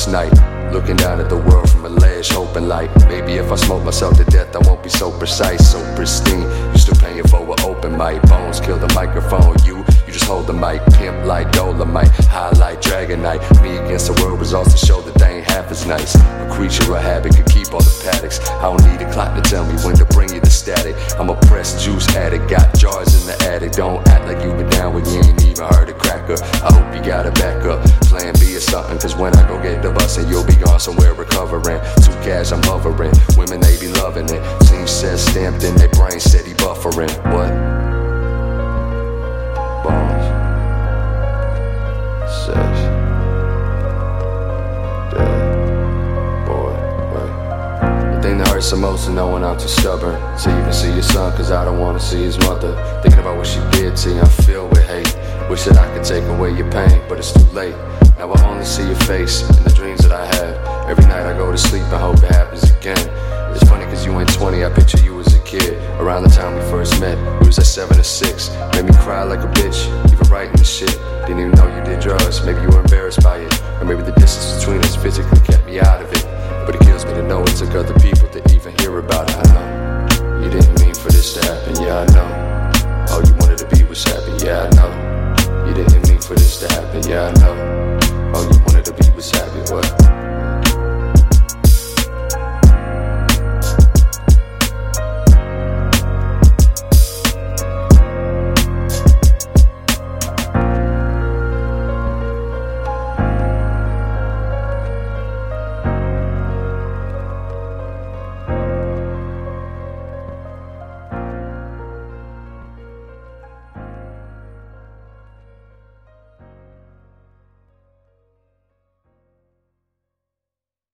first night. Looking down at the world from a ledge, hoping like maybe if I smoke myself to death, I won't be so precise, so pristine. Used to paying for an open mic. Bones kill the microphone. You just hold the mic. Pimp like Dolomite, highlight Dragonite. Me against the world results to show that they ain't half as nice. A creature of habit could keep all the paddocks. I don't need a clock to tell me when to bring you the static. I'm a pressed juice addict, got jars in the attic. Don't act like you been down when you ain't even heard a cracker. I hope you got a backup, plan B or something, cause when I go get the bus and you'll be gone somewhere recovering. Too cash, I'm hovering. Women, they be loving it. Seems says stamped in their brain, steady buffering. What? Bones. Sex. Dead. Boy, wait. The thing that hurts the most is knowing I'm too stubborn to even see your son, cause I don't wanna see his mother. Thinking about what she did to you, I'm filled with hate. Wish that I could take away your pain, but it's too late. Now I only see your face in the dreams that I have. Every night I go to sleep and hope it happens again. It's funny cause you ain't 20, I picture you as a kid. Around the time we first met, we was at 7 or 6. Made me cry like a bitch, even writing the shit. Didn't even know you did drugs, maybe you were embarrassed by it. Or maybe the distance between us physically kept me out of it. But it kills me to know it took other people to eat